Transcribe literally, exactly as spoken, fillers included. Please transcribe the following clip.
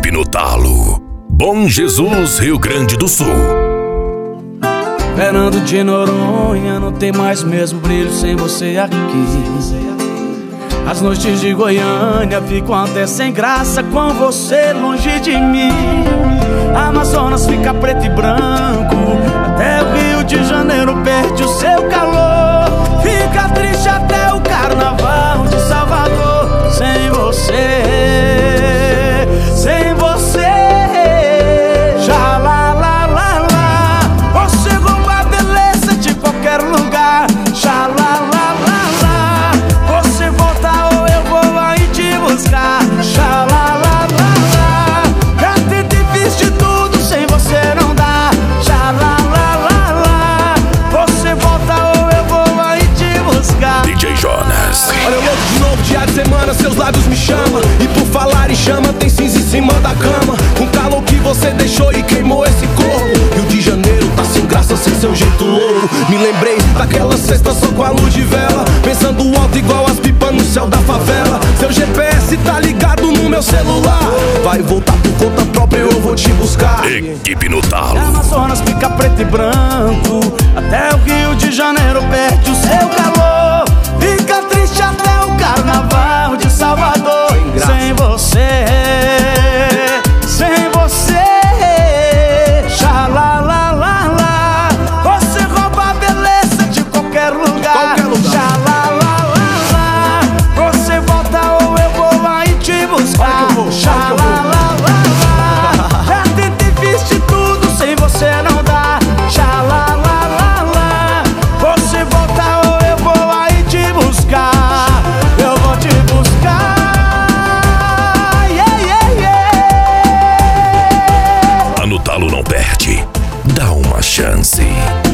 Equipe no talo. Bom Jesus, Rio Grande do Sul. Fernando de Noronha, não tem mais mesmo brilho sem você aqui. As noites de Goiânia ficam até sem graça com você longe de mim. Amazonas fica preto e branco, até o Rio de Janeiro perde o seu calor. Fica triste até o Carnaval de Salvador sem você, sem você. Já lá, lá, lá, lá, você rouba a beleza de qualquer lugar. Já lá, lá, lá, lá, você volta ou eu vou aí te buscar. Já lá, lá, lá, lá, já tentei, fiz de tudo, sem você não dá. Já lá, lá, lá, lá, você volta ou eu vou aí te buscar. D J Jonas. Olha eu louco de novo, dia de semana, seus lábios me chamam. E por falar em chama, tem cinza em cima da cama. Com calor que você deixou e queimou esse corpo. Rio de Janeiro tá sem graça, sem seu jeito louco. Me lembrei daquela sexta só com a luz de vela, pensando alto igual as pipas no céu da favela. Seu G P S tá ligado no meu celular. Vai voltar por conta própria, eu vou te buscar. Equipe no talo. Amazonas fica preto e branco, até o Rio de Janeiro perde o seu calor. Fica triste até o Carnaval de Salvador sem você, sem você. Já lá, lá, lá, lá, você rouba a beleza de qualquer lugar. Qualquer lugar. Já lá, lá, lá, lá, você volta ou eu vou aí te buscar. Olha que eu vou, Já olha que eu lá, vou. lá, lá, lá, já tentei, fiz de tudo, sem você não dá. Já lá, lá, lá, lá, você volta ou eu vou aí te buscar. Eu vou te buscar. Yeah, yeah, yeah. Lá no talo não perde. Dá uma chance.